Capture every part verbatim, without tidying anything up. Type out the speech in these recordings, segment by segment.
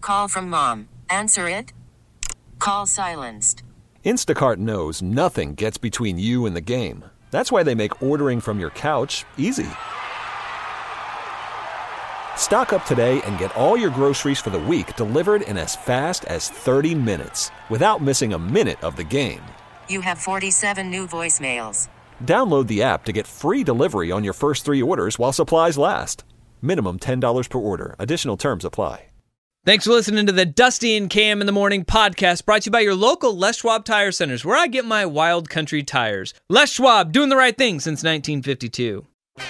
Call from mom. Answer it. Call silenced. Instacart knows nothing gets between you and the game. That's why they make ordering from your couch easy. Stock up today and get all your groceries for the week delivered in as fast as thirty minutes without missing a minute of the game. You have forty-seven new voicemails. Download the app to get free delivery on your first three orders while supplies last. Minimum ten dollars per order. Additional terms apply. Thanks for listening to the Dusty and Cam in the Morning podcast, brought to you by your local Les Schwab Tire Centers, where I get my wild country tires. Les Schwab, doing the right thing since nineteen fifty-two.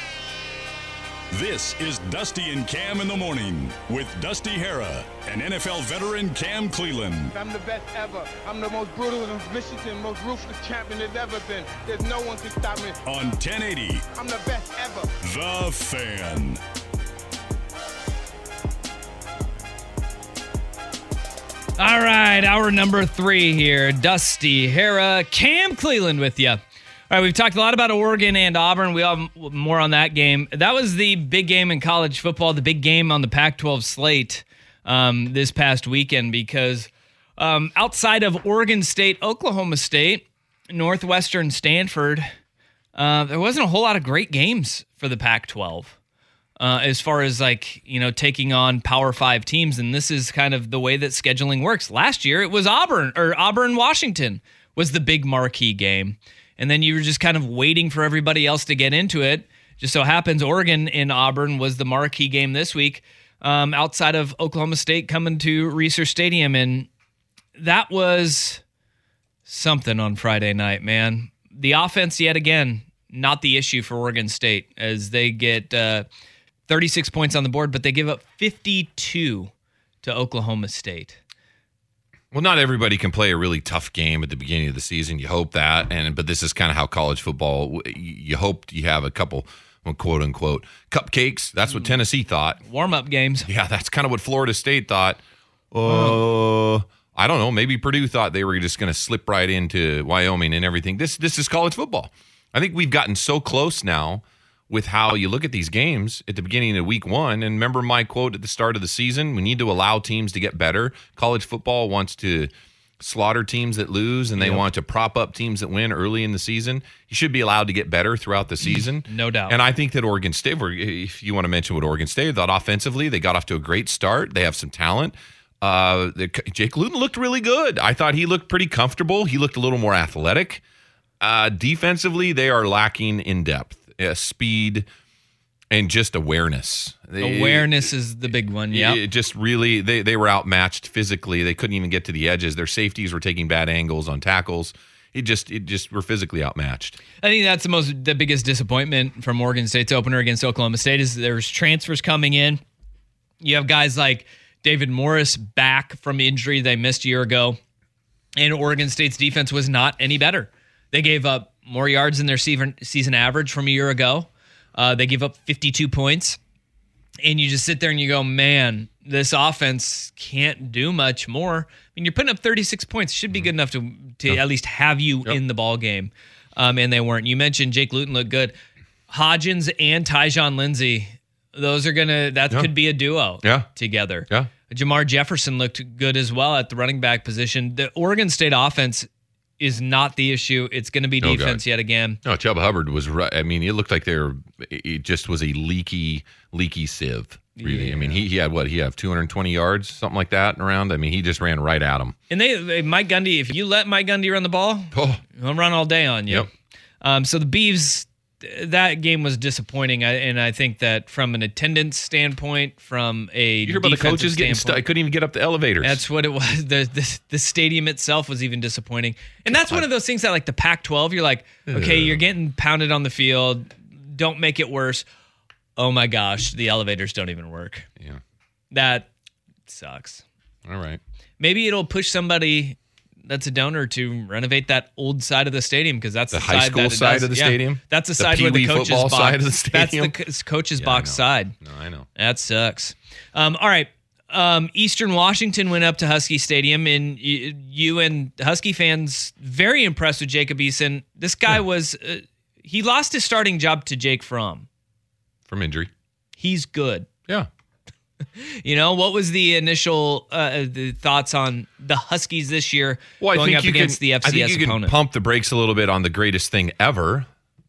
This is Dusty and Cam in the Morning with Dusty Hera and N F L veteran Cam Cleland. I'm the best ever. I'm the most brutal and vicious and most ruthless champion there's ever been. There's no one can stop me. On ten eighty. I'm the best ever. The Fan. All right, hour number three here. Dusty, Hera, Cam Cleland with you. All right, we've talked a lot about Oregon and Auburn. We have more on that game. That was the big game in college football, the big game on the Pac twelve slate um, this past weekend, because um, outside of Oregon State, Oklahoma State, Northwestern, Stanford, uh, there wasn't a whole lot of great games for the Pac twelve. Uh, as far as like, you know, taking on Power Five teams. And this is kind of the way that scheduling works. Last year, it was Auburn or Auburn, Washington was the big marquee game. And then you were just kind of waiting for everybody else to get into it. Just so happens Oregon and Auburn was the marquee game this week, um, outside of Oklahoma State coming to Reser Stadium. And that was something on Friday night, man. The offense, yet again, not the issue for Oregon State, as they get uh, thirty-six points on the board, but they give up fifty-two to Oklahoma State. Well, not everybody can play a really tough game at the beginning of the season. You hope that, and but this is kind of how college football. You hope you have a couple, well, quote unquote, cupcakes. That's what Tennessee thought. Warm up games. Yeah, that's kind of what Florida State thought. Uh, uh, I don't know. Maybe Purdue thought they were just going to slip right into Wyoming and everything. This this is college football. I think we've gotten so close now with how you look at these games at the beginning of week one. And remember my quote at the start of the season, we need to allow teams to get better. College football wants to slaughter teams that lose, and they yep. want to prop up teams that win early in the season. You should be allowed to get better throughout the season. No doubt. And I think that Oregon State, if you want to mention what Oregon State thought offensively, they got off to a great start. They have some talent. Uh, the, Jake Luton looked really good. I thought he looked pretty comfortable. He looked a little more athletic. Uh, defensively, they are lacking in depth. Uh, speed, and just awareness. They, awareness is the big one, yeah. It just really, they, they were outmatched physically. They couldn't even get to the edges. Their safeties were taking bad angles on tackles. It just, it just were physically outmatched. I think that's the most, the biggest disappointment from Oregon State's opener against Oklahoma State is there's transfers coming in. You have guys like David Morris back from injury they missed a year ago, and Oregon State's defense was not any better. They gave up more yards than their season season average from a year ago. Uh, they give up fifty-two points. And you just sit there and you go, man, this offense can't do much more. I mean, you're putting up thirty-six points. Should be good enough to, to yep. at least have you yep. in the ball game. Um, and they weren't. You mentioned Jake Luton looked good. Hodgins and Tyjon Lindsey, those are going to, that yeah. could be a duo yeah. together. Yeah. Jamar Jefferson looked good as well at the running back position. The Oregon State offense is not the issue. It's going to be defense oh, yet again. No, Chuba Hubbard was right. I mean, it looked like there, it just was a leaky, leaky sieve. Really, yeah. I mean, he, he had what? He had two hundred twenty yards, something like that, around. I mean, he just ran right at him. And they, they Mike Gundy, if you let Mike Gundy run the ball, oh. he'll run all day on you. Yep. Um, so the Beavs, that game was disappointing, and I think that from an attendance standpoint, from a you hear about the coaches getting stuck, I couldn't even get up the elevators. That's what it was. The, the the stadium itself was even disappointing, and that's one of those things that, like the Pac twelve, you're like, okay, you're getting pounded on the field. Don't make it worse. Oh my gosh, the elevators don't even work. Yeah, that sucks. All right, maybe it'll push somebody that's a donor to renovate that old side of the stadium, because that's the, the high side school that side does. of the yeah, stadium. That's the, the side where the coaches football box. Side of the stadium. That's the coaches yeah, box side. No, I know. That sucks. Um, all right. Um, Eastern Washington went up to Husky Stadium, and you, you and Husky fans very impressed with Jacob Eason. This guy yeah. was uh, he lost his starting job to Jake Fromm from injury. He's good. Yeah. You know, what was the initial uh, the thoughts on the Huskies this year well, going I up think you against can, the F I C S think you opponent? can pump the brakes a little bit on the greatest thing ever.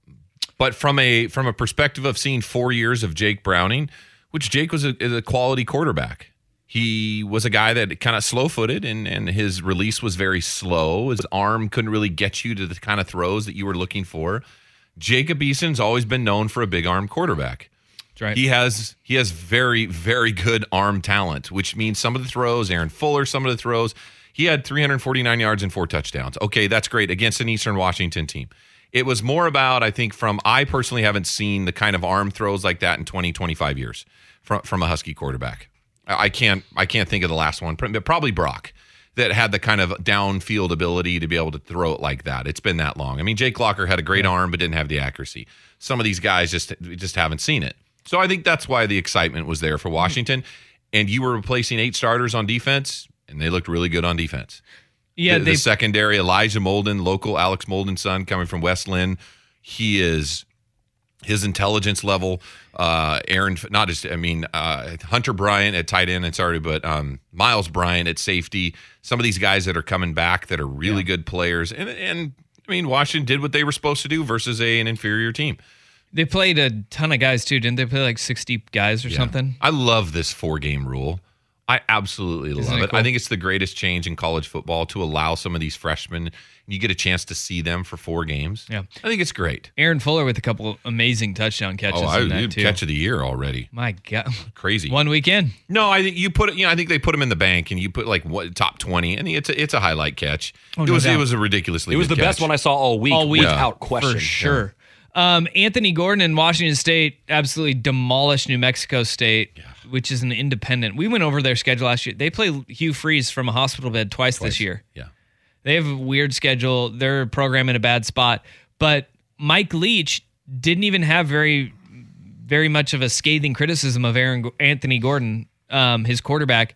But from a from a perspective of seeing four years of Jake Browning, which Jake was a, is a quality quarterback. He was a guy that kind of slow-footed, and, and his release was very slow. His arm couldn't really get you to the kind of throws that you were looking for. Jacob Eason's always been known for a big arm quarterback. That's right. He has he has very, very good arm talent, which means some of the throws, Aaron Fuller, some of the throws, he had three hundred forty-nine yards and four touchdowns. Okay, that's great against an Eastern Washington team. It was more about, I think, from I personally haven't seen the kind of arm throws like that in twenty, twenty-five years from, from a Husky quarterback. I can't I can't think of the last one, but probably Brock, that had the kind of downfield ability to be able to throw it like that. It's been that long. I mean, Jake Locker had a great yeah. arm but didn't have the accuracy. Some of these guys just just haven't seen it. So I think that's why the excitement was there for Washington. And you were replacing eight starters on defense, and they looked really good on defense. Yeah, the, the secondary, Elijah Molden, local Alex Molden's son, coming from West Lynn. He is his intelligence level. Uh, Aaron, not just I mean uh, Hunter Bryant at tight end. It's already, but um, Miles Bryant at safety. Some of these guys that are coming back that are really yeah. good players, and and I mean Washington did what they were supposed to do versus a an inferior team. They played a ton of guys too, didn't they? Play like sixty guys or yeah. something. I love this four game rule. I absolutely love Isn't it. it cool? I think it's the greatest change in college football to allow some of these freshmen, you get a chance to see them for four games. Yeah, I think it's great. Aaron Fuller with a couple amazing touchdown catches. Oh, I, in that too. Catch of the year already. My God, crazy. One weekend. No, I think you put it. You know, I think they put him in the bank, and you put like what top twenty, and it's a, it's a highlight catch. Oh, it no was doubt. it was a ridiculously. It was good the catch. best one I saw all week, all week without yeah. question, for sure. Yeah. Um, Anthony Gordon and Washington State absolutely demolished New Mexico State, yeah. which is an independent. We went over their schedule last year. They play Hugh Freeze from a hospital bed twice, twice. this year. Yeah. They have a weird schedule. Their program in a bad spot. But Mike Leach didn't even have very, very much of a scathing criticism of Aaron Anthony Gordon, um, his quarterback,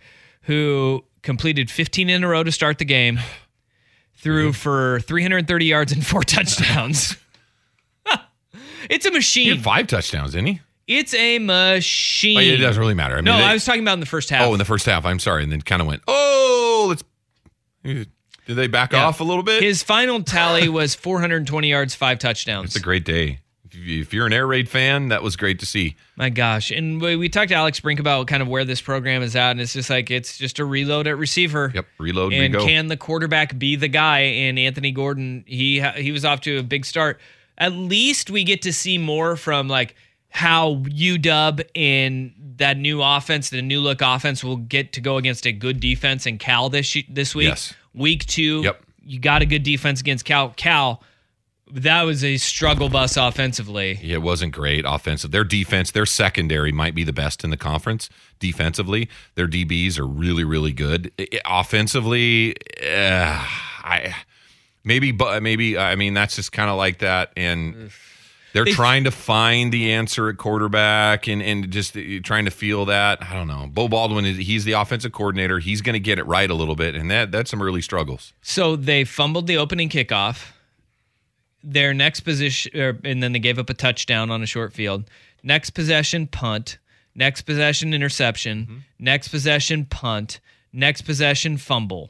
who completed fifteen in a row to start the game, threw mm-hmm. for three hundred thirty yards and four touchdowns. It's a machine. He had five touchdowns, didn't he? It's a machine. Oh, yeah, it doesn't really matter. I mean, no, they, I was talking about in the first half. Oh, in the first half. I'm sorry. And then kind of went, oh, let's. Did they back yeah. off a little bit? His final tally was four hundred twenty yards, five touchdowns. It's a great day. If you're an Air Raid fan, that was great to see. My gosh. And we, we talked to Alex Brink about kind of where this program is at, and it's just like it's just a reload at receiver. Yep, reload and we go. Can the quarterback be the guy? And Anthony Gordon, he he was off to a big start. At least we get to see more from like how U W and that new offense, the new look offense, will get to go against a good defense in Cal this this week. Yes. Week two, yep. you got a good defense against Cal. Cal. That was a struggle bus offensively. Yeah, it wasn't great offensive. Their defense, their secondary might be the best in the conference defensively. Their D Bs are really, really good. It, offensively, uh, I maybe, but maybe I mean that's just kind of like that. And they're they, trying to find the answer at quarterback and and just trying to feel that. I don't know. Bo Baldwin is he's the offensive coordinator. He's going to get it right a little bit, and that that's some early struggles. So they fumbled the opening kickoff. Their next position, er, and then they gave up a touchdown on a short field. Next possession, punt. Next possession, interception. Mm-hmm. Next possession, punt. Next possession, fumble.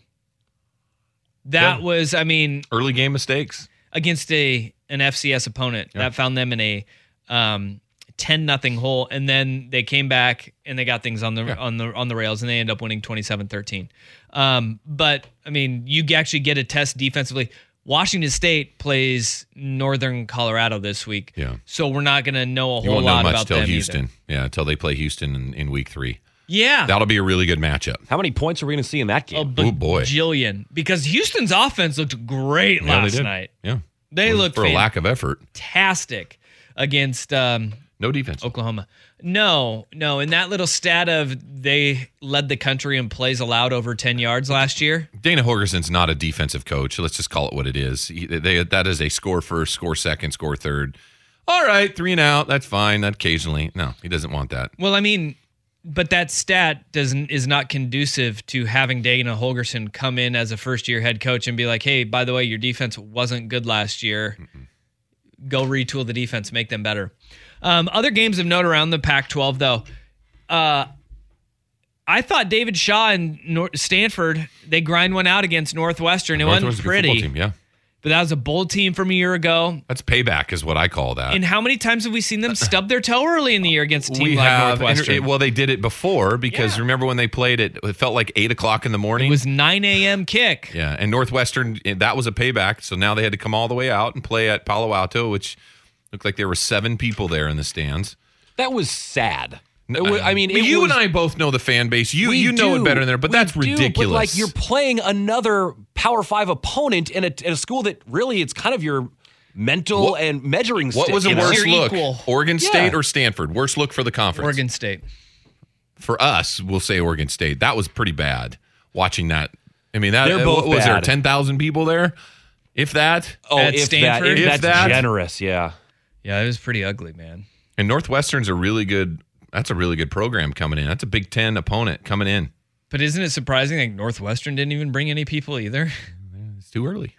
That Good. was, I mean, early game mistakes against a an F C S opponent yeah. that found them in a um, ten nothing hole, and then they came back and they got things on the yeah. on the on the rails, and they end up winning twenty-seven thirteen. Um, but I mean, you actually get a test defensively. Washington State plays Northern Colorado this week, yeah. so we're not going to know a you whole won't lot know much about till them Houston. either. Yeah, until they play Houston in, in week three. Yeah, that'll be a really good matchup. How many points are we going to see in that game? Oh boy, bajillion! Because Houston's offense looked great yeah, last they night. Yeah, they looked for a lack of effort. Fantastic against um, no defense. Oklahoma. No, no. And that little stat of they led the country in plays allowed over ten yards last year. Dana Holgerson's not a defensive coach. Let's just call it what it is. He, they, that is a score first, score second, score third. All right, three and out. That's fine. That occasionally. No, he doesn't want that. Well, I mean, but that stat doesn't is not conducive to having Dana Holgerson come in as a first year head coach and be like, hey, by the way, your defense wasn't good last year. Mm-mm. Go retool the defense, make them better. Um, other games of note around the Pac twelve, though. Uh, I thought David Shaw and Nor- Stanford, they grind one out against Northwestern. It Northwestern's wasn't a good pretty. football team, yeah. But that was a bold team from a year ago. That's payback is what I call that. And how many times have we seen them stub their toe early in the year against a team we like have, Northwestern? and it, well, they did it before because Yeah. remember when they played it, it felt like eight o'clock in the morning. It was nine a.m. kick. Yeah, and Northwestern, that was a payback. So now they had to come all the way out and play at Palo Alto, which looked like there were seven people there in the stands. That was sad. It was- I mean, Well, it you was, and I both know the fan base. You we you know do. it better than there, but We that's do, ridiculous. But like you're playing another Power Five opponent in a, in a school that really it's kind of your mental What- and measuring What stick. was a you know? worse You're look? equal. Oregon State Yeah. or Stanford? Worst look for the conference. Oregon State. For us, we'll say Oregon State. That was pretty bad. Watching that, I mean, that They're uh, both what was there bad. ten thousand people there, if that. Oh, At if Stanford? that, if, If that's that. generous, yeah. Yeah, it was pretty ugly, man. And Northwestern's a really good. That's a really good program coming in. That's a Big Ten opponent coming in. But isn't it surprising that Northwestern didn't even bring any people either? It's too early.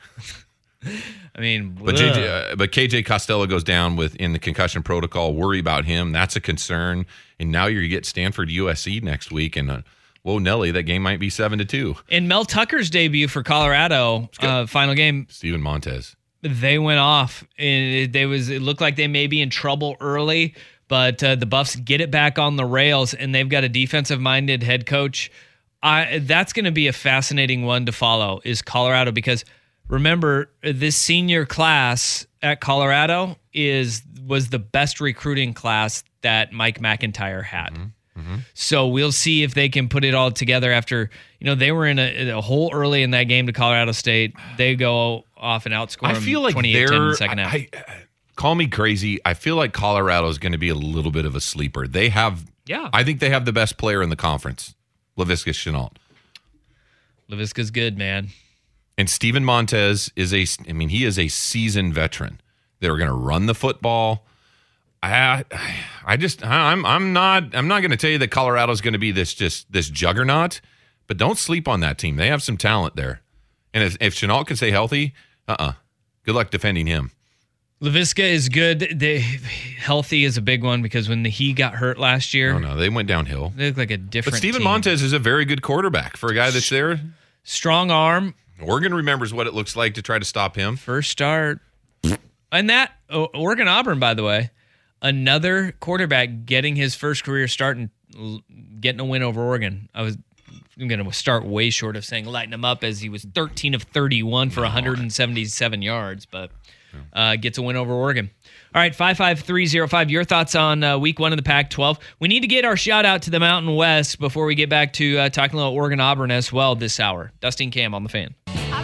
I mean, But ugh. J J, uh, but K J Costello goes down with in the concussion protocol. Worry about him. That's a concern. And now you get Stanford U S C next week, and uh, whoa, Nelly, that game might be seven to two. in Mel Tucker's debut for Colorado, uh, final game, Steven Montez. they went off, and it, they was it looked like they may be in trouble early, but uh, the Buffs get it back on the rails, and they've got a defensive-minded head coach. I, that's going to be a fascinating one to follow. Is Colorado, because remember this senior class at Colorado is was the best recruiting class that Mike McIntyre had. Mm-hmm. So we'll see if they can put it all together after, you know, they were in a, a hole early in that game to Colorado State. They go off and outscore I them feel like twenty-eight ten in they're. the second half. I, I, call me crazy. I feel like Colorado is going to be a little bit of a sleeper. They have. Yeah. I think they have the best player in the conference, Laviska Shenault. Laviska's good, man. And Steven Montez is a, I mean, he is a seasoned veteran. They're going to run the football. I, I just, I'm, I'm not, I'm not going to tell you that Colorado's going to be this, just this juggernaut, but don't sleep on that team. They have some talent there. And if, if Shenault can stay healthy, uh-uh. Good luck defending him. Laviska is good. They, healthy is a big one because when the, he got hurt last year, Oh, no, they went downhill. they look like a different But Steven team. Montez is a very good quarterback for a guy that's there. Strong arm, Oregon remembers what it looks like to try to stop him. first start. And that, oh, Oregon Auburn, by the way, another quarterback getting his first career start and l- getting a win over Oregon. I was I'm going to start way short of saying lighten him up as he was thirteen of thirty-one for one hundred seventy-seven yards, but uh, gets a win over Oregon. All right, five five three oh five, your thoughts on uh, week one of the Pac twelve. We need to get our shout out to the Mountain West before we get back to uh, talking about Oregon Auburn as well this hour. Dustin Cam on the Fan.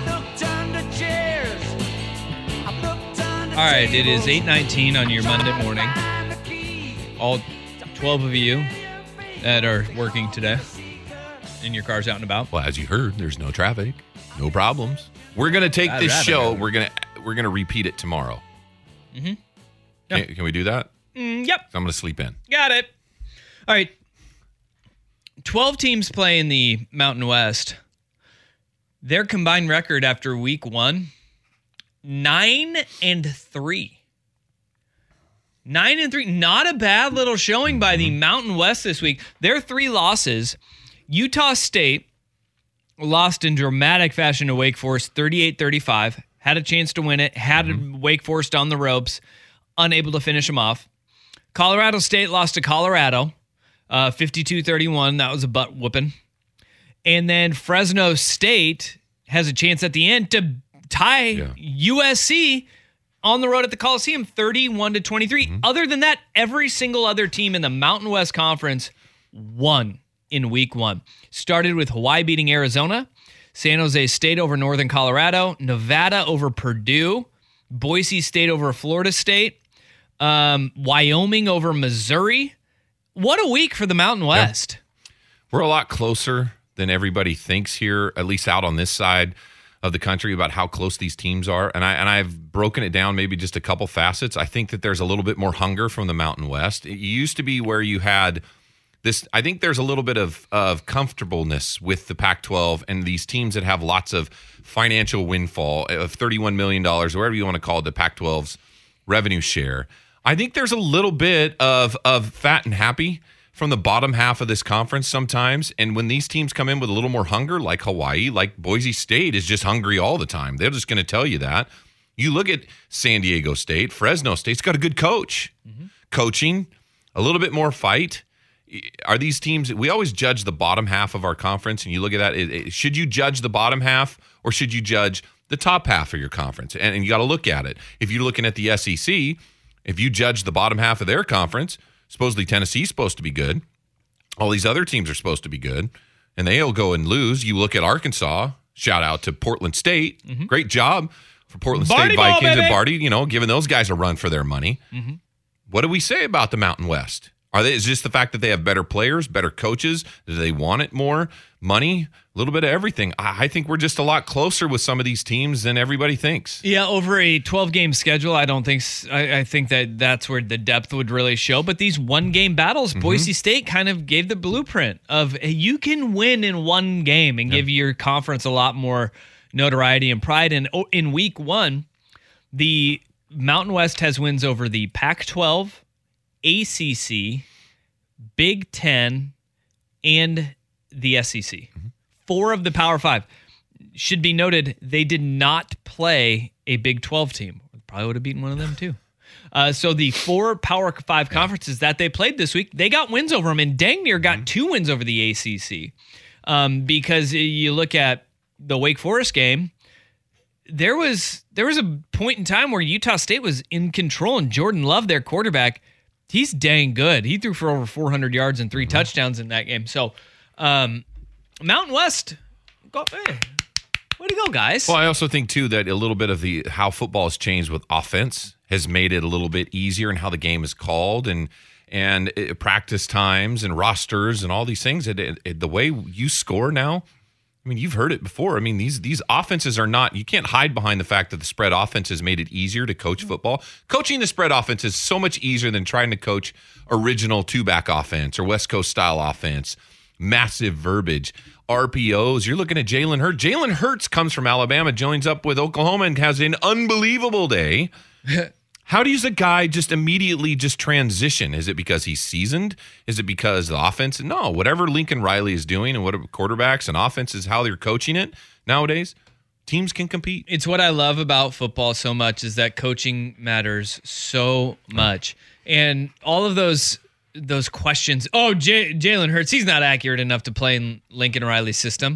All right, it is eight nineteen on your Monday morning. All twelve of you that are working today in your cars out and about. Well, as you heard, there's no traffic, no problems. We're gonna take I'd this rather show. have it. We're gonna we're gonna repeat it tomorrow. Mm-hmm. Can, can we do that? Mm, yep, I'm gonna sleep in. got it. All right, twelve teams play in the Mountain West. Their combined record after week one, nine and three. Nine and three. Not a bad little showing by the Mountain West this week. Their three losses, Utah State lost in dramatic fashion to Wake Forest, thirty-eight thirty-five. Had a chance to win it. Had mm-hmm. Wake Forest on the ropes. Unable to finish them off. Colorado State lost to Colorado, uh, fifty-two thirty-one. That was a butt whooping. And then Fresno State has a chance at the end to tie Yeah. U S C on the road at the Coliseum, thirty-one to twenty-three. Mm-hmm. Other than that, every single other team in the Mountain West Conference won in week one. Started with Hawaii beating Arizona, San Jose State over Northern Colorado, Nevada over Purdue, Boise State over Florida State, um, Wyoming over Missouri. What a week for the Mountain West. Yeah. We're a lot closer than everybody thinks here, at least out on this side of the country, about how close these teams are. And I and I've broken it down maybe just a couple facets. I think that there's a little bit more hunger from the Mountain West. It used to be where you had this, I think there's a little bit of, of comfortableness with the Pac twelve and these teams that have lots of financial windfall of thirty-one million dollars, whatever you want to call it, the Pac twelve's revenue share. I think there's a little bit of of fat and happy from the bottom half of this conference sometimes. And when these teams come in with a little more hunger, like Hawaii, like Boise State is just hungry all the time. They're just going to tell you that. You look at San Diego State, Fresno State's got a good coach. Mm-hmm. Coaching, a little bit more fight. Are these teams, we always judge the bottom half of our conference, and you look at that, it, it, should you judge the bottom half or should you judge the top half of your conference? And, and you got to look at it. If you're looking at the S E C, if you judge the bottom half of their conference, supposedly Tennessee's supposed to be good. All these other teams are supposed to be good, and they'll go and lose. You look at Arkansas, shout out to Portland State. Mm-hmm. Great job for Portland Barty State ball, Vikings baby. and Barty, you know, giving those guys a run for their money. Mm-hmm. What do we say about the Mountain West? Are they, is just the fact that they have better players, better coaches? Do they want it more? Money? A little bit of everything. I, I think we're just a lot closer with some of these teams than everybody thinks. Yeah, over a twelve-game schedule, I don't think s- I, I think that that's where the depth would really show. But these one-game battles, mm-hmm. Boise State kind of gave the blueprint of hey, you can win in one game and yeah. give your conference a lot more notoriety and pride. And oh, in week one, the Mountain West has wins over the Pac twelve, A C C, Big Ten, and the S E C. Mm-hmm. Four of the Power Five. Should be noted, they did not play a Big twelve team. Probably would have beaten one of them too. Uh, so the four Power Five conferences that they played this week, they got wins over them, and dang near got mm-hmm. two wins over the A C C. Um, because you look at the Wake Forest game, there was there was a point in time where Utah State was in control, and Jordan Love, their quarterback, he's dang good. He threw for over four hundred yards and three mm-hmm. touchdowns in that game. So, um, Mountain West, go, hey, way to go, guys. Well, I also think, too, that a little bit of the how football has changed with offense has made it a little bit easier in how the game is called and and it, practice times and rosters and all these things. It, it, it, the way you score now, I mean, you've heard it before. I mean, these these offenses are not, you can't hide behind the fact that the spread offense has made it easier to coach football. Coaching the spread offense is so much easier than trying to coach original two-back offense or West Coast style offense. Massive verbiage. R P Os. You're looking at Jalen Hurts. Jalen Hurts comes from Alabama, joins up with Oklahoma, and has an unbelievable day. How does a guy just immediately just transition? Is it because he's seasoned? Is it because the offense? No, whatever Lincoln Riley is doing and what quarterbacks and offense is how they're coaching it nowadays, teams can compete. It's what I love about football so much is that coaching matters so much. And all of those those questions, oh, J- Jalen Hurts, he's not accurate enough to play in Lincoln Riley's system.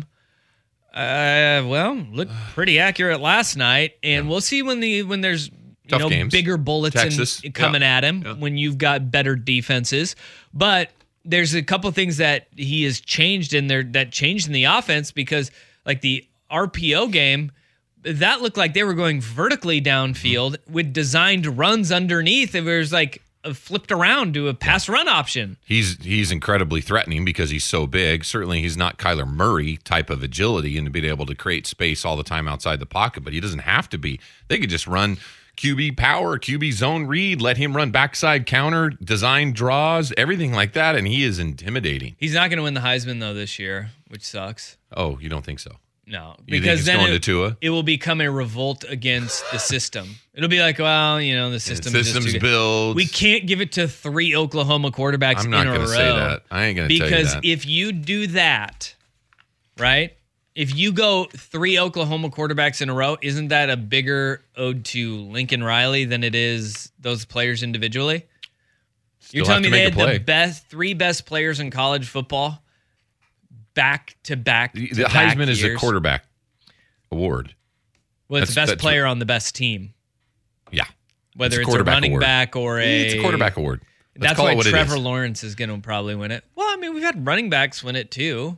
Uh, well, looked pretty accurate last night, and we'll see when the when there's you Tough know games. bigger bullets Texas. in, coming yeah. at him yeah. when you've got better defenses. But there's a couple things that he has changed in there that changed in the offense because, like the R P O game, that looked like they were going vertically downfield mm-hmm. with designed runs underneath. It was like flipped around to a pass run option. He's he's incredibly threatening because he's so big. Certainly he's not Kyler Murray type of agility and being able to create space all the time outside the pocket, but he doesn't have to be. They could just run Q B power, Q B zone read, let him run backside counter, design draws, everything like that, and he is intimidating. He's not going to win the Heisman, though, this year, which sucks. Oh, you don't think so? No, you because think then going it, to Tua? it will become a revolt against the system. It'll be like, well, you know, the system yeah, is systems just too good. built. We can't give it to three Oklahoma quarterbacks I'm not in a gonna row. say that. I ain't going to tell you Because that. if you do that, right? If you go three Oklahoma quarterbacks in a row, isn't that a bigger ode to Lincoln Riley than it is those players individually? Still You're telling me have they to had make a the play. best three best players in college football back to back. The, to the back Heisman is a years? quarterback award. Well, it's That's- the best that's- player on the best team. Yeah. Whether It's a it's, a quarterback running award. back or a It's a quarterback award. Let's That's call why it what it Trevor is. Lawrence is going to probably win it. Well, I mean, we've had running backs win it too.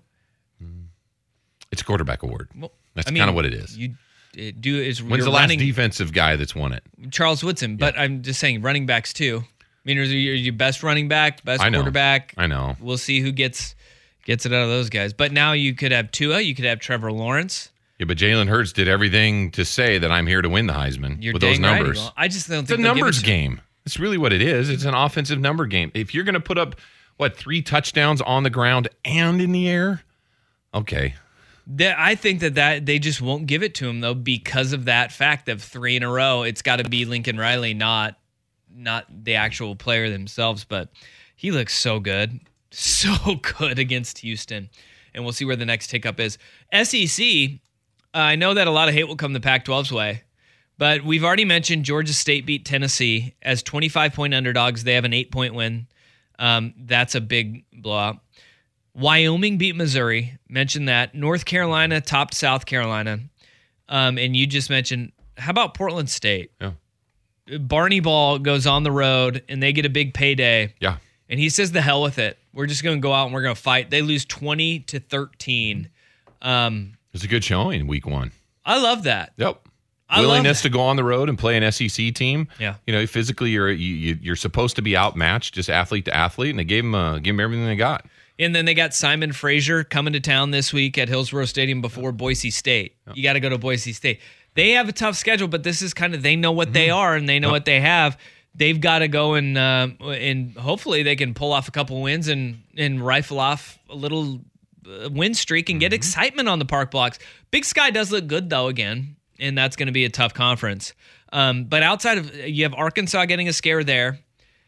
It's a quarterback award. Well, That's I mean, kind of what it is. You it do is When's you're the last running, defensive guy that's won it? Charles Woodson, but I'm just saying running backs too. I mean, are you your best running back, best I know. quarterback? I know. We'll see who gets gets it out of those guys. But now you could have Tua, you could have Trevor Lawrence. Yeah, but Jalen Hurts did everything to say that I'm here to win the Heisman You're with those dang right he numbers. will. I just don't It's a think they'll give it numbers to him. game. It's really what it is. It's an offensive number game. If you're going to put up, what, three touchdowns on the ground and in the air, okay. That- I think that, that they just won't give it to him though because of that fact of three in a row. It's got to be Lincoln Riley, not not the actual player themselves. But he looks so good, so good against Houston. And we'll see where the next hiccup is. S E C, uh, I know that a lot of hate will come the Pac twelve's way, but we've already mentioned Georgia State beat Tennessee as twenty-five point underdogs. They have an eight-point win. Um, that's a big blowout. Wyoming beat Missouri. Mentioned that. North Carolina topped South Carolina. Um, and you just mentioned, how about Portland State? Yeah. Barney Ball goes on the road, and they get a big payday. Yeah. And he says, the hell with it. We're just going to go out and we're going to fight. They lose twenty to thirteen. Um, It's a good showing week one. I love that. Yep. I love Willingness that. to go on the road and play an S E C team. Yeah. You know, physically you're you, you- you're supposed to be outmatched, just athlete to athlete, and they gave them uh, gave them everything they got. And then they got Simon Fraser coming to town this week at Hillsborough Stadium before Boise State. You got to go to Boise State. They have a tough schedule, but this is kind of, they know what they are and they know what they have. They've got to go and uh, and hopefully they can pull off a couple wins and and rifle off a little uh, win streak and get excitement on the park blocks. Big Sky does look good though again, and that's going to be a tough conference. Um, but outside of, you have Arkansas getting a scare there.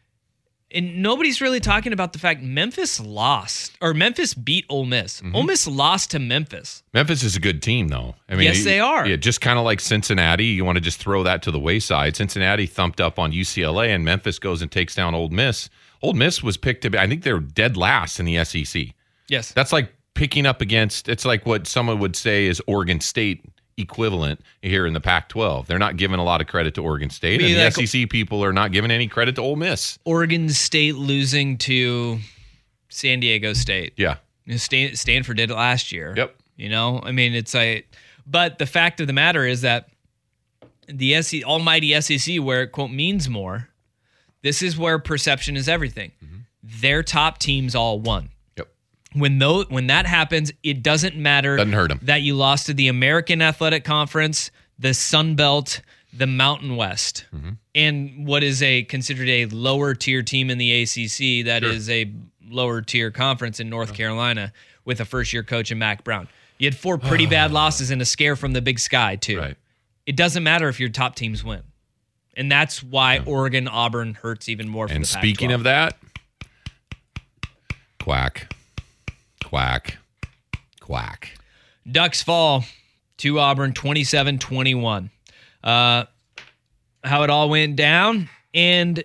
And nobody's really talking about the fact Memphis lost, or Memphis beat Ole Miss. Ole Miss lost to Memphis. Memphis is a good team, though. I mean, Yes, they are. Yeah, just kind of like Cincinnati. You want to just throw that to the wayside. Cincinnati thumped up on U C L A, and Memphis goes and takes down Ole Miss. Ole Miss was picked to be, I think they're dead last in the S E C. Yes. That's like picking up against, it's like what someone would say is Oregon State equivalent here in the Pac twelve. They're not giving a lot of credit to Oregon State, Be and the like- S E C people are not giving any credit to Ole Miss. Oregon State losing to San Diego State. Yeah. You know, Stan- Stanford did it last year. Yep. You know, I mean, it's a, but the fact of the matter is that the S E C, almighty S E C, where it, quote, means more, this is where perception is everything. Their top teams all won. Yep. When though when that happens, it doesn't matter Doesn't hurt 'em. that you lost to the American Athletic Conference, the Sun Belt, the Mountain West, Mm-hmm. and what is a considered a lower tier team in the A C C that Sure. is a lower tier conference in North Carolina with a first year coach in Mac Brown. You had four pretty bad losses and a scare from the Big Sky too. Right. It doesn't matter if your top teams win. And that's why Oregon, Auburn hurts even more for And the Pac speaking twelve. of that, quack, quack, quack. Ducks fall to Auburn twenty-seven twenty-one. Uh, how it all went down, and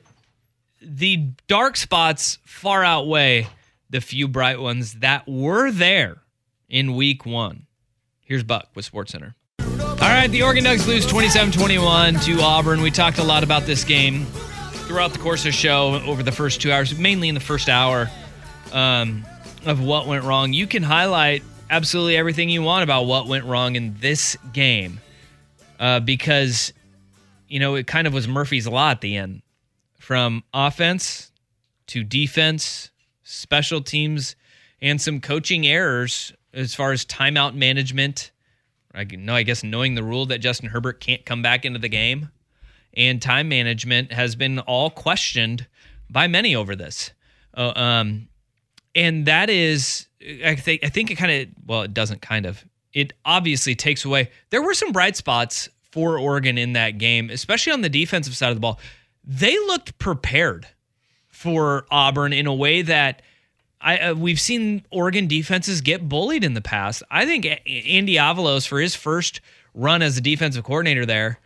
the dark spots far outweigh the few bright ones that were there in week one. Here's Buck with SportsCenter. All right, the Oregon Ducks lose twenty-seven twenty-one to Auburn. We talked a lot about this game throughout the course of the show over the first two hours, mainly in the first hour, um, of what went wrong. You can highlight absolutely everything you want about what went wrong in this game uh, because, you know, it kind of was Murphy's Law at the end. From offense to defense, special teams, and some coaching errors as far as timeout management. I know, I guess knowing the rule that Justin Herbert can't come back into the game, and time management has been all questioned by many over this. Uh, um, and that is, I think, I think it kind of, well, it doesn't kind of. It obviously takes away. There were some bright spots for Oregon in that game, especially on the defensive side of the ball. They looked prepared for Auburn in a way that I, uh, we've seen Oregon defenses get bullied in the past. I think Andy Avalos, for his first run as a defensive coordinator there,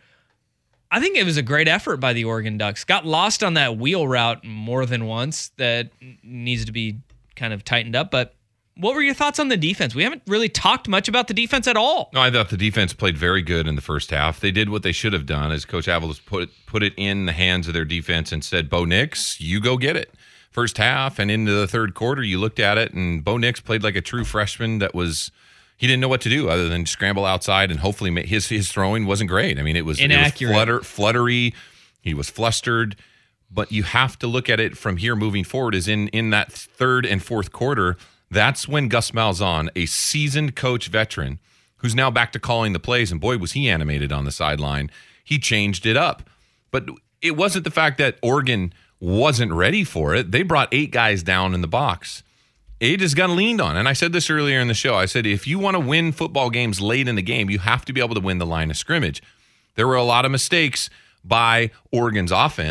I think it was a great effort by the Oregon Ducks. Got lost on that wheel route more than once that needs to be kind of tightened up. But what were your thoughts on the defense? We haven't really talked much about the defense at all. No, I thought the defense played very good in the first half. They did what they should have done, as Coach Avalos put put it in the hands of their defense and said, Bo Nix, you go get it. First half and into the third quarter, you looked at it, and Bo Nix played like a true freshman that was – he didn't know what to do other than scramble outside, and hopefully ma- his his throwing wasn't great. I mean, it was, it was Inaccurate. flutter, fluttery. He was flustered. But you have to look at it from here moving forward is in, in that third and fourth quarter, that's when Gus Malzahn, a seasoned coach veteran, who's now back to calling the plays, and boy, was he animated on the sideline, he changed it up. But it wasn't the fact that Oregon – wasn't ready for it. They brought eight guys down in the box. It just got leaned on. And I said this earlier in the show. I said, if you want to win football games late in the game, you have to be able to win the line of scrimmage. There were a lot of mistakes by Oregon's offense,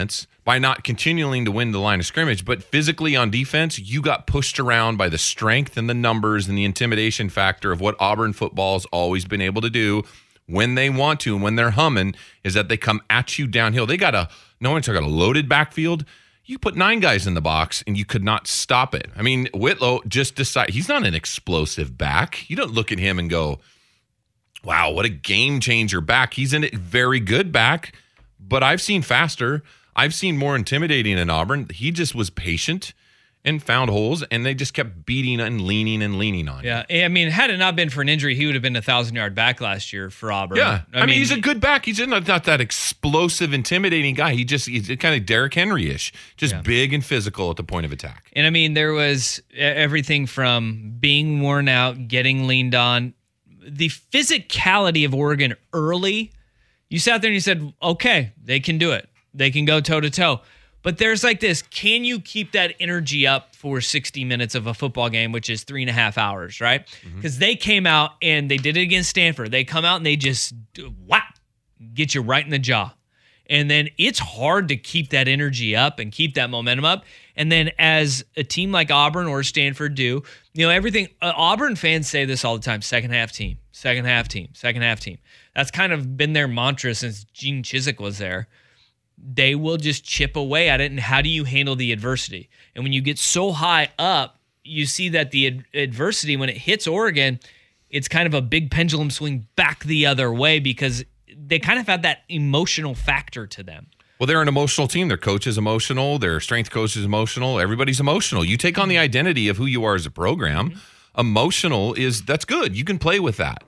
by not continuing to win the line of scrimmage. But physically on defense, you got pushed around by the strength and the numbers and the intimidation factor of what Auburn football's always been able to do when they want to and when they're humming, is that they come at you downhill. They got a, no one's got a loaded backfield. You put nine guys in the box and you could not stop it. I mean, Whitlow just decided, he's not an explosive back. You don't look at him and go, wow, what a game changer back. He's a very good back, but I've seen faster. I've seen more intimidating in Auburn. He just was patient and found holes, and they just kept beating and leaning and leaning on Yeah, him. I mean, had it not been for an injury, he would have been a thousand-yard back last year for Auburn. Yeah, I, I, mean, mean, he's a good back. He's not, not that explosive, intimidating guy. He just he's kind of Derrick Henry-ish, just Yeah. big and physical at the point of attack. And I mean, there was everything from being worn out, getting leaned on, the physicality of Oregon early. You sat there and you said, okay, they can do it. They can go toe to toe. But there's like this, can you keep that energy up for sixty minutes of a football game, which is three and a half hours, right? Because mm-hmm. they came out and they did it against Stanford. They come out and they just, whap, get you right in the jaw. And then it's hard to keep that energy up and keep that momentum up. And then as a team like Auburn or Stanford do, you know, everything, uh, Auburn fans say this all the time, second half team, second half team, second half team. That's kind of been their mantra since Gene Chizik was there. They will just chip away at it. And how do you handle the adversity? And when you get so high up, you see that the ad- adversity, when it hits Oregon, it's kind of a big pendulum swing back the other way because they kind of have that emotional factor to them. Well, they're an emotional team. Their coach is emotional. Their strength coach is emotional. Everybody's emotional. You take on the identity of who you are as a program. Mm-hmm. Emotional is, that's good. You can play with that.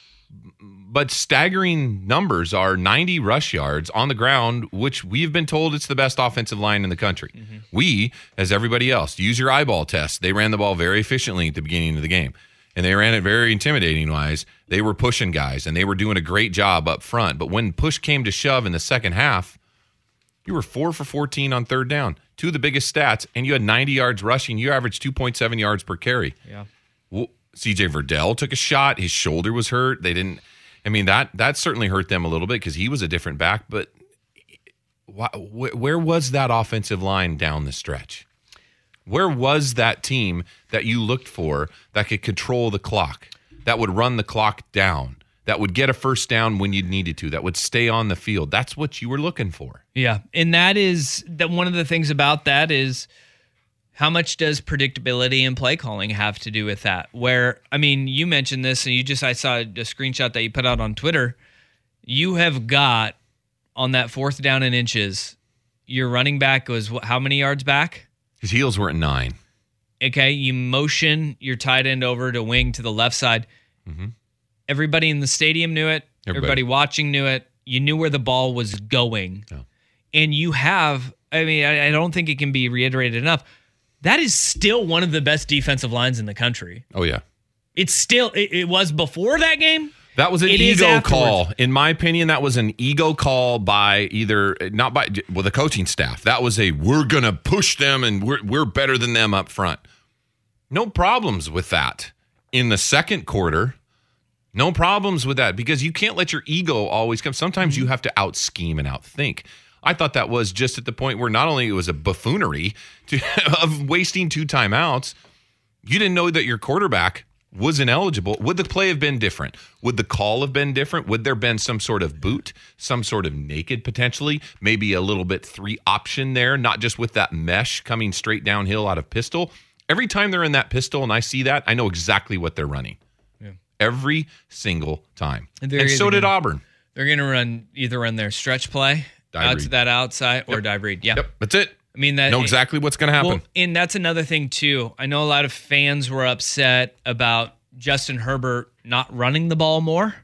But staggering numbers are ninety rush yards on the ground, which we've been told it's the best offensive line in the country. Mm-hmm. We, as everybody else, use your eyeball test. They ran the ball very efficiently at the beginning of the game, and they ran it very intimidating-wise. They were pushing guys, and they were doing a great job up front. But when push came to shove in the second half, you were four for fourteen on third down, two of the biggest stats, and you had ninety yards rushing. You averaged two point seven yards per carry. Yeah. Well, C J Verdell took a shot. His shoulder was hurt. They didn't – I mean, that that certainly hurt them a little bit because he was a different back. But wh- where was that offensive line down the stretch? Where was that team that you looked for that could control the clock, that would run the clock down, that would get a first down when you needed to, that would stay on the field? That's what you were looking for. Yeah, and that is that. One of the things about that is how much does predictability and play calling have to do with that? Where, I mean, you mentioned this, and you just, I saw a screenshot that you put out on Twitter. You have got, on that fourth down and inches, your running back was what, how many yards back? His heels were at nine. Okay, you motion your tight end over to wing to the left side. Mm-hmm. Everybody in the stadium knew it. Everybody. Everybody watching knew it. You knew where the ball was going. Oh. And you have, I mean, I, I don't think it can be reiterated enough. That is still one of the best defensive lines in the country. Oh, yeah. It's still, it, it was before that game. That was an it ego call. In my opinion, that was an ego call by either, not by, well, the coaching staff. That was a, we're going to push them and we're, we're better than them up front. No problems with that. In the second quarter, no problems with that because you can't let your ego always come. Sometimes you have to out-scheme and out-think. I thought that was just at the point where not only it was a buffoonery to, of wasting two timeouts, you didn't know that your quarterback was ineligible. Would the play have been different? Would the call have been different? Would there have been some sort of boot, some sort of naked potentially, maybe a little bit three option there, not just with that mesh coming straight downhill out of pistol? Every time they're in that pistol and I see that, I know exactly what they're running. Yeah. Every single time. And, and so did gonna, Auburn. They're going to run either run their stretch play out to that outside or yep. dive read. Yeah. Yep. That's it. I mean, that know exactly what's going to happen. Well, and that's another thing too. I know a lot of fans were upset about Justin Herbert not running the ball more.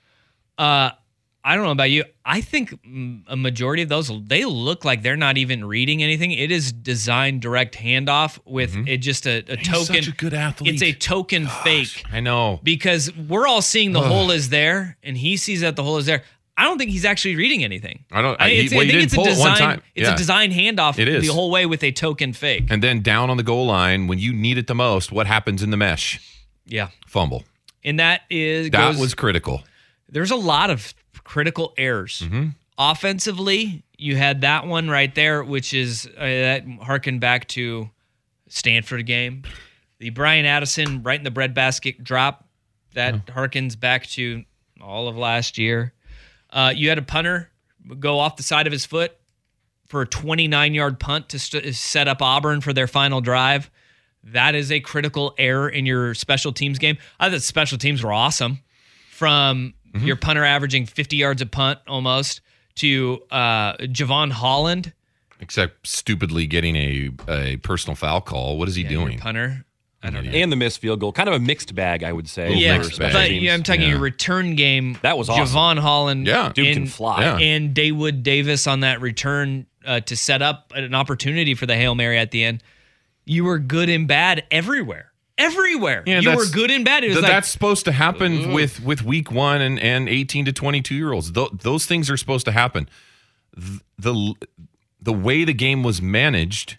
Uh, I don't know about you. I think a majority of those, they look like they're not even reading anything. It is designed direct handoff with mm-hmm. it just a, a He's token. Such a good athlete. It's a token Gosh, fake. I know. Because we're all seeing the hole is there, and he sees that the hole is there. I don't think he's actually reading anything. I don't. I, he, it's, well, I think it's a design. It's yeah. a design handoff. It is. The whole way with a token fake. And then down on the goal line, when you need it the most, what happens in the mesh? Yeah, fumble. And that is that goes, was critical. There's a lot of critical errors mm-hmm. Offensively, you had that one right there, which is uh, that harkened back to Stanford game. The Brian Addison right in the breadbasket drop, that harkens back to all of last year. Uh, you had a punter go off the side of his foot for a twenty-nine-yard punt to st- set up Auburn for their final drive. That is a critical error in your special teams game. I thought special teams were awesome. From mm-hmm. your punter averaging fifty yards a punt almost to uh, Javon Holland. Except stupidly getting a, a personal foul call. What is he yeah, doing? Your punter. I don't know. And the missed field goal. Kind of a mixed bag, I would say. Yeah, mixed but bag. yeah, I'm talking Yeah. your return game. That was awesome. Javon Holland. Yeah. Dude and, can fly. Yeah. And Daywood Davis on that return uh, to set up an opportunity for the Hail Mary at the end. You were good and bad everywhere. Everywhere. Yeah, you were that's- good and bad. It was Th- like, that's supposed to happen with, with week one and, and eighteen to twenty-two year olds. Th- those things are supposed to happen. Th- The the way the game was managed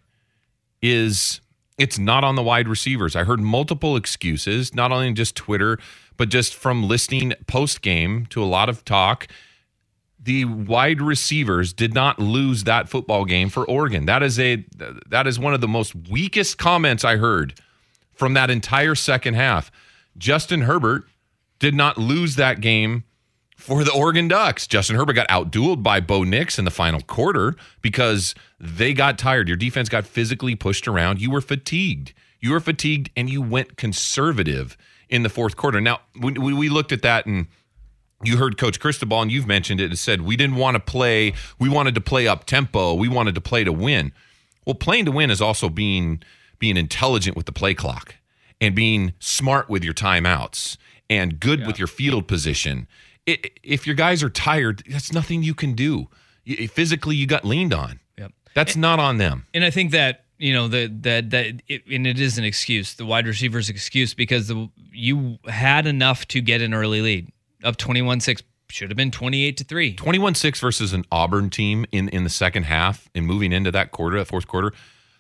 is it's not on the wide receivers. I heard multiple excuses, not only in just Twitter, but just from listening post game to a lot of talk. The wide receivers did not lose that football game for Oregon. That is a that is one of the most weakest comments I heard from that entire second half. Justin Herbert did not lose that game for the Oregon Ducks. Justin Herbert got outdueled by Bo Nix in the final quarter because they got tired. Your defense got physically pushed around. You were fatigued. You were fatigued, and you went conservative in the fourth quarter. Now, when we looked at that, and you heard Coach Cristobal, and you've mentioned it, and said, we didn't want to play. We wanted to play up tempo. We wanted to play to win. Well, playing to win is also being being intelligent with the play clock and being smart with your timeouts and good yeah. with your field position. It, if your guys are tired, that's nothing you can do. You, physically, you got leaned on. Yep. That's and, not on them. And I think that, you know, the, that, that it, and it is an excuse, the wide receiver's excuse, because the, you had enough to get an early lead. Up twenty-one six, should have been twenty-eight to three. twenty-one six versus an Auburn team in, in the second half and moving into that quarter, that fourth quarter,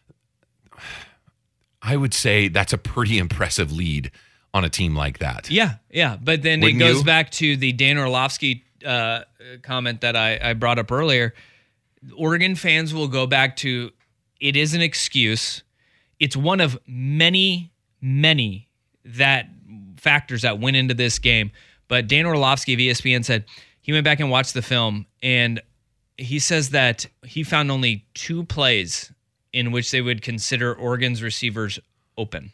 I would say that's a pretty impressive lead on a team like that. Yeah, yeah. But then Wouldn't it goes you? back to the Dan Orlovsky uh, comment that I, I brought up earlier. Oregon fans will go back to, it is an excuse. It's one of many, many that factors that went into this game. But Dan Orlovsky of E S P N said he went back and watched the film, and he says that he found only two plays in which they would consider Oregon's receivers open.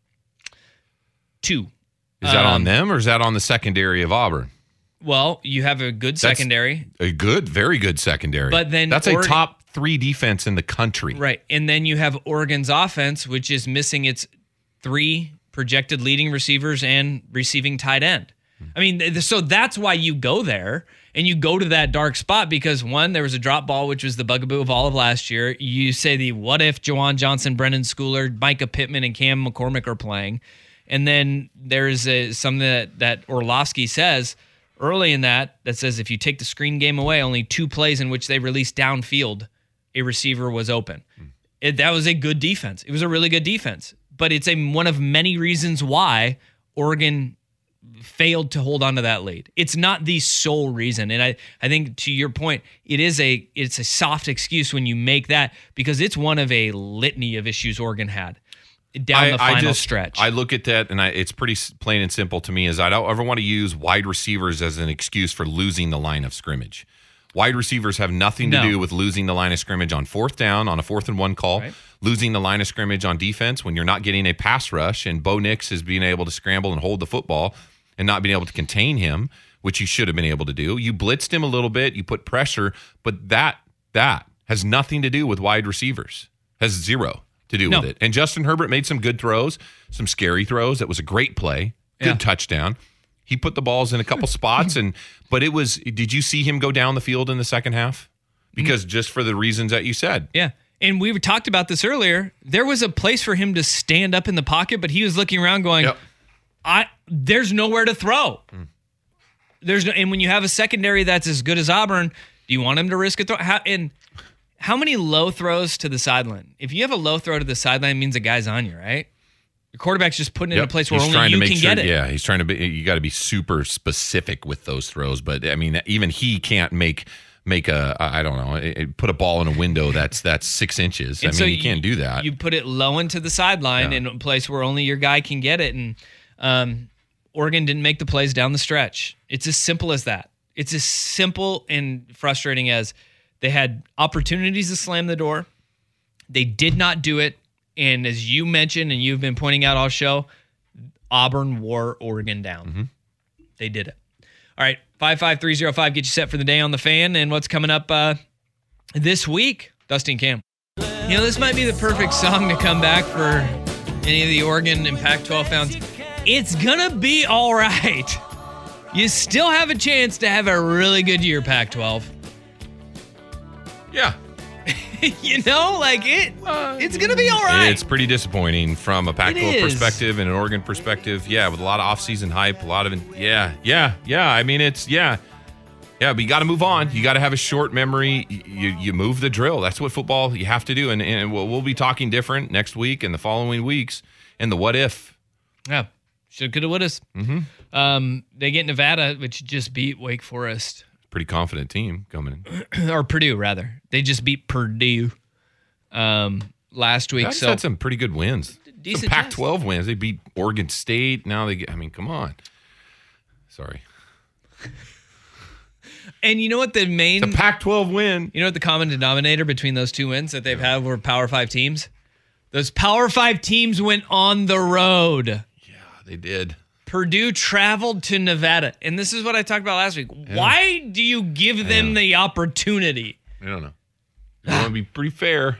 Two. Is that Um, on them or is that on the secondary of Auburn? Well, you have a good That's secondary. A good, very good secondary. But then that's Oregon- a top three defense in the country. Right. And then you have Oregon's offense, which is missing its three projected leading receivers and receiving tight end. I mean, th- so that's why you go there and you go to that dark spot because, one, there was a drop ball, which was the bugaboo of all of last year. You say the what if Jawan Johnson, Brendan Schooler, Micah Pittman, and Cam McCormick are playing. And then there's a, something that, that Orlovsky says early in that that says if you take the screen game away, only two plays in which they released downfield, a receiver was open. Mm. It, that was a good defense. It was a really good defense. But it's a one of many reasons why Oregon failed to hold on to that lead. It's not the sole reason. And I, I think to your point, it is a it's a soft excuse when you make that because it's one of a litany of issues Oregon had down I, the final I just, stretch. I look at that and I, it's pretty s- plain and simple to me is I don't ever want to use wide receivers as an excuse for losing the line of scrimmage. Wide receivers have nothing to No. do with losing the line of scrimmage on fourth down, on a fourth and one call, Right. losing the line of scrimmage on defense when you're not getting a pass rush and Bo Nix is being able to scramble and hold the football and not being able to contain him, which you should have been able to do. You blitzed him a little bit, you put pressure, but that that has nothing to do with wide receivers. Has zero to do No. with it. And Justin Herbert made some good throws, some scary throws. That was a great play. Good Yeah. touchdown. He put the balls in a couple spots and but it was did you see him go down the field in the second half? Because just for the reasons that you said. Yeah. And we talked about this earlier. There was a place for him to stand up in the pocket, but he was looking around going, Yep. I there's nowhere to throw. Mm. There's no, and when you have a secondary that's as good as Auburn, do you want him to risk a throw? How, and how many low throws to the sideline? If you have a low throw to the sideline, it means a guy's on you, right? Your quarterback's just putting it in a place where he's only trying you to make can sure, get it. Yeah, he's trying to be. You got to be super specific with those throws. But I mean, even he can't make make a I don't know it, it- put a ball in a window that's that's six inches. And I mean, so you, can't do that. You put it low into the sideline Yeah. in a place where only your guy can get it. And um, Oregon didn't make the plays down the stretch. It's as simple as that. It's as simple and frustrating as they had opportunities to slam the door. They did not do it. And as you mentioned, and you've been pointing out all show, Auburn wore Oregon down. Mm-hmm. They did it. All right, five five three oh five, get you set for the day on the Fan. And what's coming up uh, this week, Dusty and Cam. You know, this might be the perfect song to come back for any of the Oregon and Pac twelve fans. It's going to be all right. You still have a chance to have a really good year, Pac twelve. yeah. You know, like it, it's going to be all right. It's pretty disappointing from a Pac twelve It is. perspective and an Oregon perspective. Yeah, with a lot of offseason hype, a lot of yeah, yeah, yeah. I mean, it's yeah, yeah. But you got to move on. You got to have a short memory. You you move the drill. That's what football you have to do. And and we'll, we'll be talking different next week and the following weeks. And the what if. Yeah, should coulda wouldas. Mm-hmm. Um, they get Nevada, which just beat Wake Forest. Pretty confident team coming in. Or Purdue, rather. They just beat Purdue um, last week. That's so had some pretty good wins. Decent Some Pac twelve wins. They beat Oregon State. Now they get, I mean, come on. Sorry. And you know what the main The Pac twelve win. you know what the common denominator between those two wins that they've had were Power Five teams? Those Power Five teams went on the road. Yeah, they did. Purdue traveled to Nevada. And this is what I talked about last week. Why do you give them the opportunity? I don't know. You want to be pretty fair.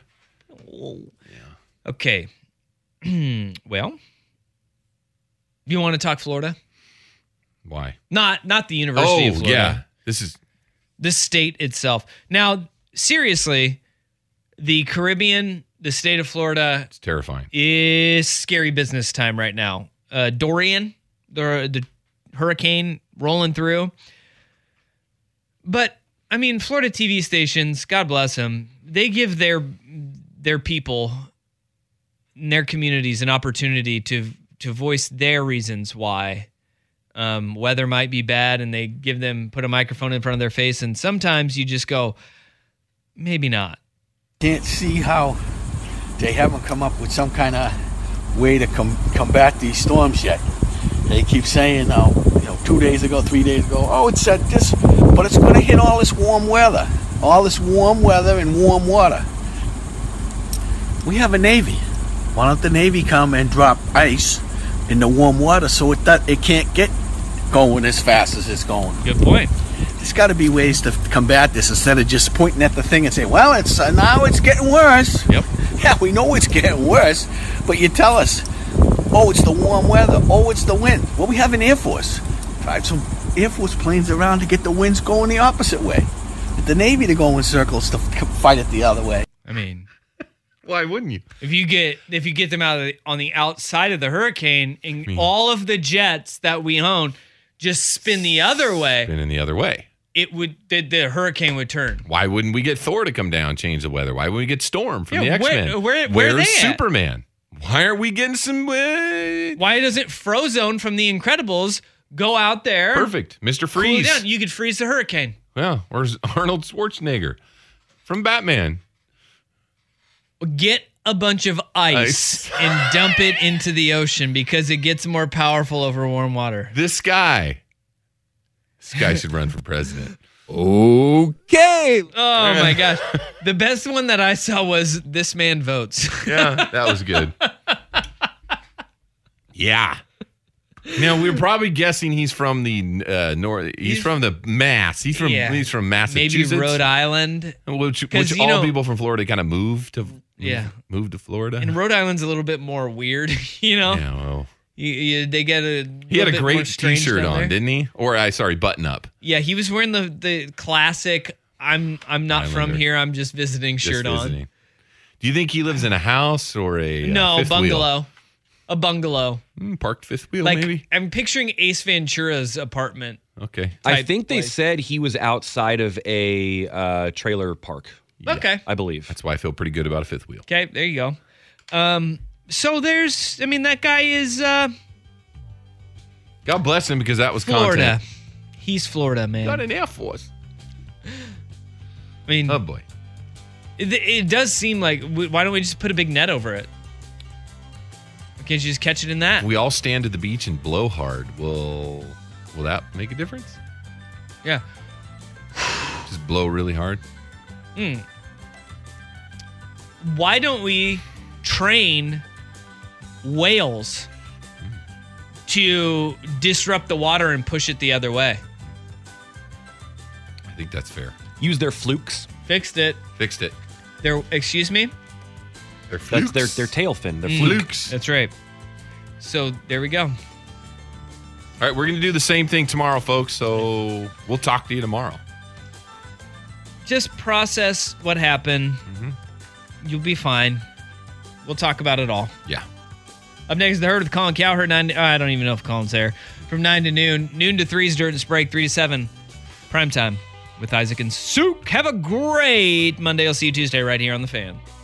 Okay. Well, you want to talk Florida? Why? Not not the University Oh, of Florida. yeah. This is The state itself. Now, seriously, the Caribbean, the state of Florida it's terrifying. is scary business time right now. Uh, Dorian, the, the hurricane rolling through. But, I mean, Florida T V stations, God bless them, they give their their people and their communities an opportunity to to voice their reasons why um, weather might be bad, and they give them, put a microphone in front of their face, and sometimes you just go, maybe not. Can't see how they haven't come up with some kind of way to com- combat these storms yet. They keep saying, oh, you know, two days ago, three days ago, oh, it said this, but it's going to hit all this warm weather, all this warm weather and warm water. We have a Navy. Why don't the Navy come and drop ice in the warm water so it does, it can't get going as fast as it's going? Good point. There's got to be ways to combat this instead of just pointing at the thing and saying, well, it's uh, now it's getting worse. Yep. Yeah, we know it's getting worse, but you tell us, oh, it's the warm weather. Oh, it's the wind. Well, we have an Air Force. Drive some Air Force planes around to get the winds going the opposite way. Get the Navy to go in circles to f- fight it the other way. I mean, Why wouldn't you? if you get if you get them out of the, on the outside of the hurricane, and mean- all of the jets that we own just spin the other way, Been in the other way. it would the, the hurricane would turn. Why wouldn't we get Thor to come down, change the weather? Why wouldn't we get Storm from Yeah, the where- X-Men? where- where are Where's they at? Superman? Why aren't we getting some... Uh, Why doesn't Frozone from The Incredibles go out there? perfect. Mister Cool it Freeze. down. You could freeze the hurricane. Yeah, where's Arnold Schwarzenegger from Batman? Get a bunch of ice, Ice. and dump it into the ocean because it gets more powerful over warm water. This guy. This guy should run for president. Okay. Oh my gosh. The best one that I saw was This Man Votes. Yeah, that was good. Yeah. Now we're probably guessing he's from the uh, north. He's, He's- from the Mass. He's from Yeah. he's from Maybe Massachusetts. Rhode Island. which 'Cause, which you all know- people from Florida kind of moved to. Yeah. moved to Florida. And Rhode Island's a little bit more weird, you know? yeah, well, You, you, they get a he had little a bit more great strange T-shirt down on, there. didn't he? Or I sorry, button up. Yeah, he was wearing the the classic I'm I'm not from Islander. here, I'm just visiting Just shirt visiting. on. Do you think he lives in a house or a uh, No, fifth bungalow. wheel? A bungalow. Hmm, parked fifth wheel, Like maybe. I'm picturing Ace Ventura's apartment. Okay. I type think they place. said he was outside of a uh, trailer park, Okay. I believe. That's why I feel pretty good about a fifth wheel. Okay, there you go. Um so there's I mean that guy is uh God bless him because that was Florida. content. He's Florida, man. Got an Air Force. mean, Oh, boy. it, it does seem like, why don't we just put a big net over it? Can't you just catch it in that? We all stand at the beach and blow hard. Will, will that make a difference? Yeah. Just blow really hard? Mm. Why don't we train whales to disrupt the water and push it the other way? I think that's fair. Use their flukes. Fixed it. Fixed it. Their, excuse me? They're That's flukes. their their tail fin. Their Mm. fluke. flukes. That's right. So there we go. All right, we're going to do the same thing tomorrow, folks. So we'll talk to you tomorrow. Just process what happened. Mm-hmm. You'll be fine. We'll talk about it all. Yeah. Up next, the Herd with Colin Cowherd. Nine. I don't even know if Colin's there. From nine to noon, noon to three is Dirt and Sprague. Three to seven, prime time with Isaac and Souk. Have a great Monday. I'll see you Tuesday right here on the Fan.